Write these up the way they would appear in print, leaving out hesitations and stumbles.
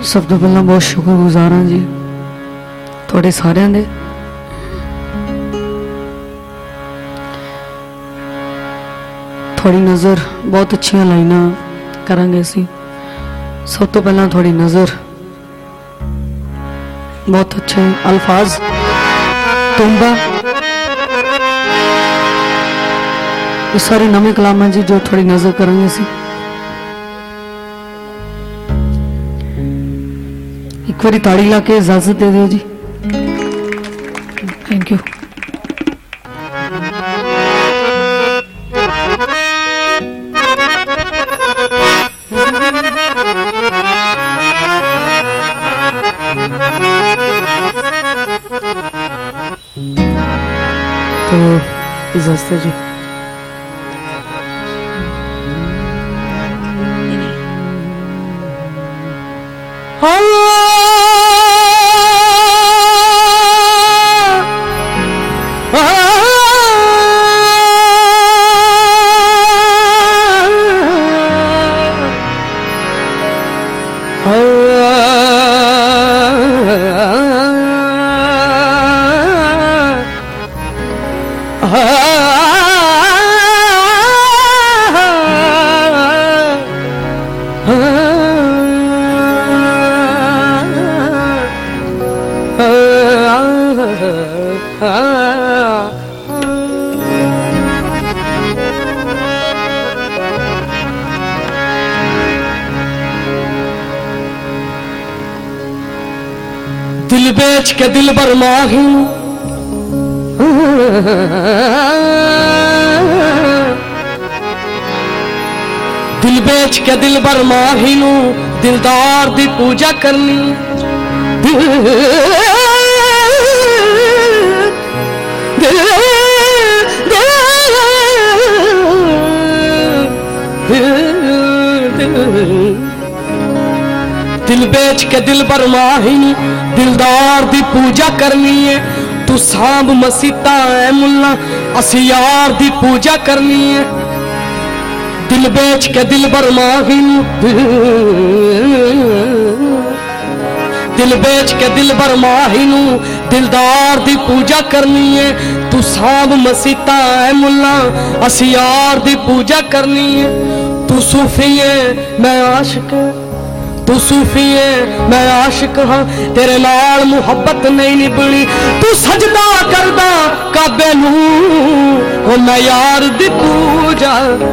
सब तो पहला बहुत शुक्रगुजार हाँ जी थोड़े सारे दे। थोड़ी नज़र बहुत अच्छी लाइना करांगे सी। सब तो पहला थोड़ी नज़र बहुत अच्छे अल्फाज तुम्बा ये सारे नवे कलाम हैं जी जो थोड़ी नज़र करेंगे सी। एक बारी ताड़ी ला के इजाजत दे दो जी। Thank you. तो इजाजत जी। दिल बेच के दिल बरमाही दिल बेच के दिल बरमाही दिलदार दी पूजा करनी। दिल बेच के दिल बरमाही दिलदार दी पूजा करनी है। तू सांब मसीता है मुल्ला असी यार दी पूजा करनी है। दिल बेच के दिल बरमाही दिल बेच के दिल बरमाही दिलदार दी पूजा करनी है। तू सांब मसीता है मुल्ला असी यार दी पूजा करनी है। तू सूफी है मैं आशिक तू सूफी है मैं आशिक हाँ तेरे नाल मुहब्बत नहीं निभनी। तू सजदा करदा काबे नू ओ मैं यार दी पूजा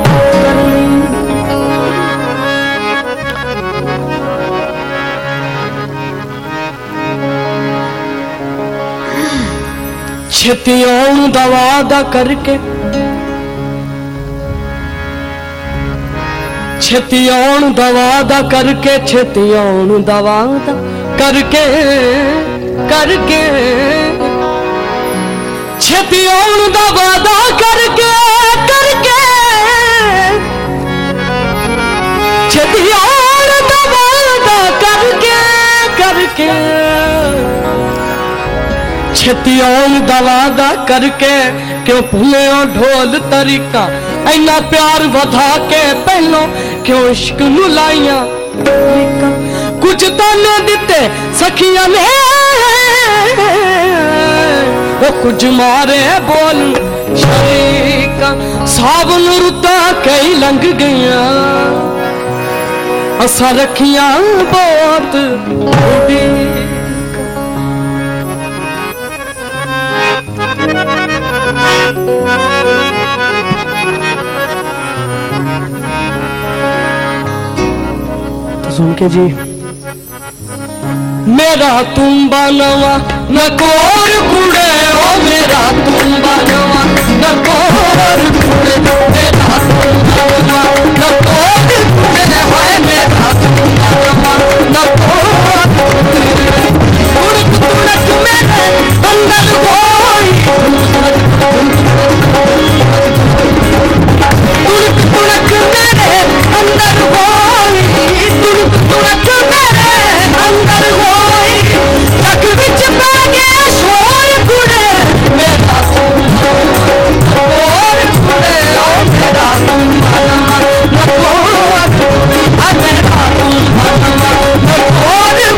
छेती आउण दा वादा करके छेती आउण दा वादा करके छेती आउण दा वादा करके करके छेती आउण दा वादा करके करके छेती आउण दा वादा करके करके छेती आउण दा वादा करके क्यों भूले ढोल तरीका इन्ना प्यार वधा के पहलों क्यों इश्क नू लाइया। कुछ ताने दिते सखिया ने वो कुछ मारे बोल शरीका। सावन रुता कई लंघ गईया असा रखिया बहुत सुन के जी। मेरा तुम्बा नवा न कोर कुड़े ओ मेरा तुम्बा नवा न कोर कुड़े मेरा तुम्बा नवा न कोर कुड़े है मेरा तुम्बा नवा न कोर तुड़क तुड़क मेरे अंदर कोई तुड़क तुड़क मेरे अंदर कोई तुड़क तुड़क मेरे अंदर कोई तक विच पै गया शोर कुड़े मेरा शोर कुड़े ओ मेरा तुम्हारा न कोर मेरा तुम्हारा न कोर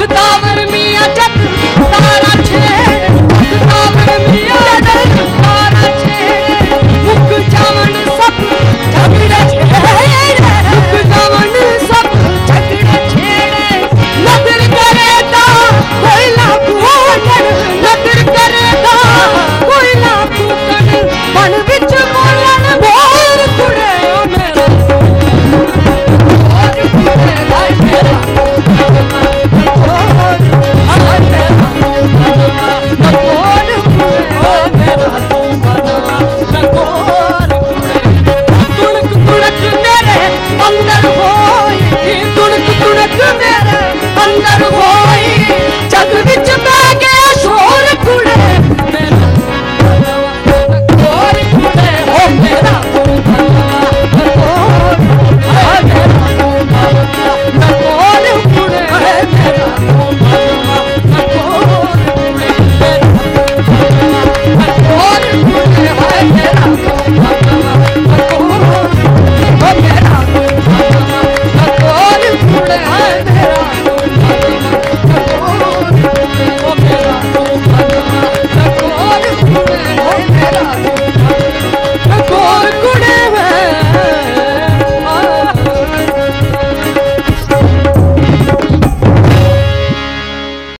भगतावर मियां जग तारा छेड़ भगतावर मियां जग तारा छेड़ मुक जावन सब झगड़े छेड़े मुक जावन सब झगड़े छेड़े नजर करे ता कोई ना फूकन नजर करे ता कोई ना फूकन मन विच बोलन बोल कुड़े ओ मेरा बोल कुड़े हाय मेरा